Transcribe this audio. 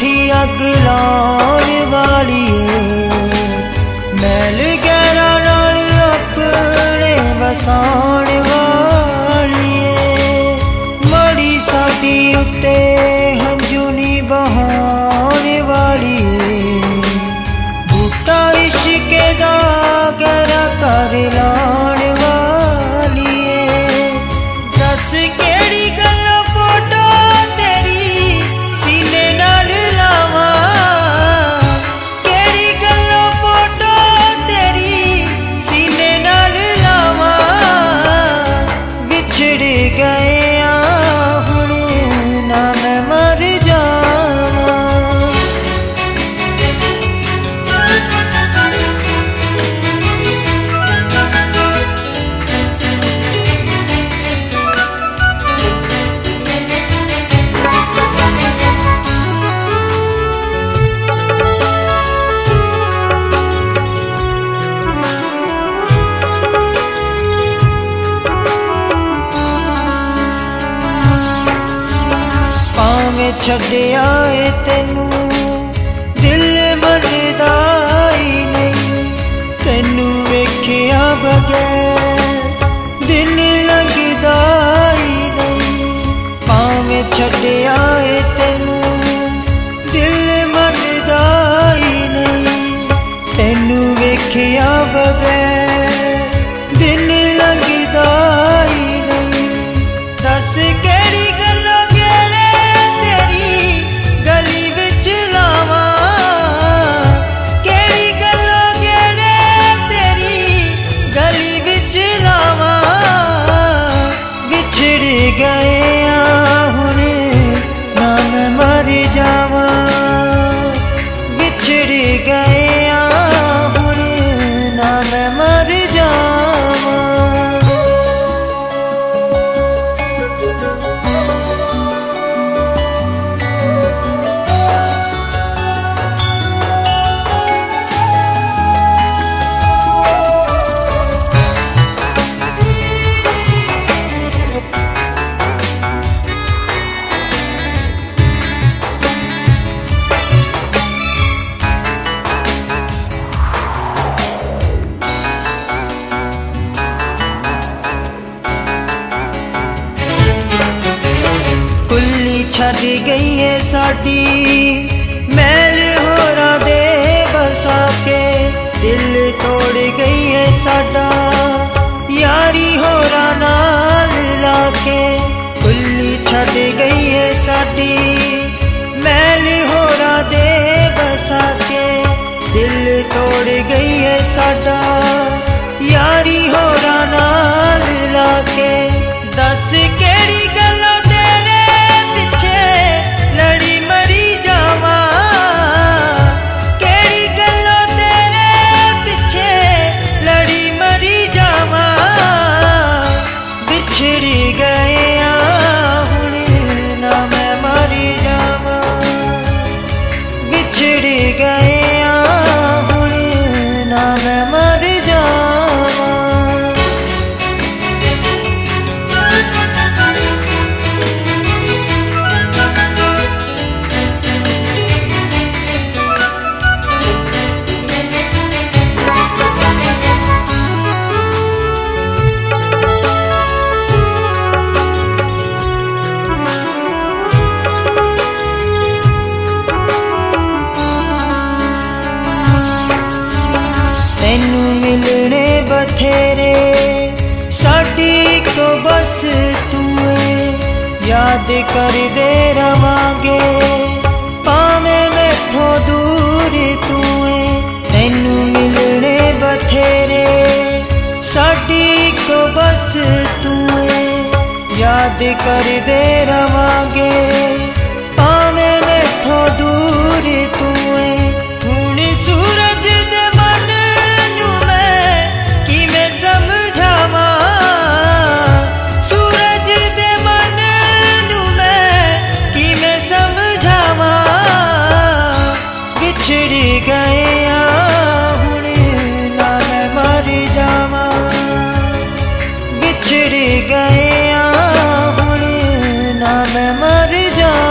उठी अग लाउण वालीए, मैल गहरा नाल अपने वसाउण वालीए। माड़ी साथी उत्ते हंजू नी बहाउण वालीए, बूटा इश्क दा गहरा कर लाउण वालीए। दस केड़ी गल्लों फोटो तेरी सीने नाल लावां, केड़ी गल्लों फोटो तेरी सीने नाल लावां। बिछड़ गए हुण ना मैं मर जावां। छड्डिया ए तेनू दिल मनदा ही नहीं, तेनू वेखिया बगैर दिन लगदा ही नहीं। भावें छड्डिया ए तेनू दिल मनदा ही नहीं, तेनू वेखिया बगैर दिन लगदा ही नहीं। दस केड़ी गल्लों गली विच लावां, केड़ी गल्लों गेड़े तेरी गली विच लावां। बिछड़ गए हुण ना मैं मर जावां, बिछड़ गए हुण ना मैं मर जावां। छड़ गई है साडी मैल होरा दे बसा के, दिल तोड़ गई है साडा यारी होरा नाल लाके। कुल्ली छड़ गई है साडी मैल होरा दे बसा के, दिल तोड़ गई है साडा यारी होरा नाल लाके। दस केड़ी गल्लों लड़ी मरी जावां, केड़ी गल्लों तेरे पिछे लड़ी मरी जावां। बिछड़ गए हुण ना मैं मरी जावां, बिछड़ गए हुण ना मैं मर जावां। तैनू मिलने बथेरे साडी को बस तू याद कर दे रवांगे, भावें मैथों दूर तू। तैनू मिलने बथेरे साडी को बस तू याद कर दे रवांगे, भावें मैथों दूर तू। हुण सूरज दे मन नू मैं किवें समझावां, सूरज दे मन नू मैं किवें समझावां। बिछड़ गए हुण ना मैं मर जावां, बिछड़ गए हुण ना मैं मर जावां।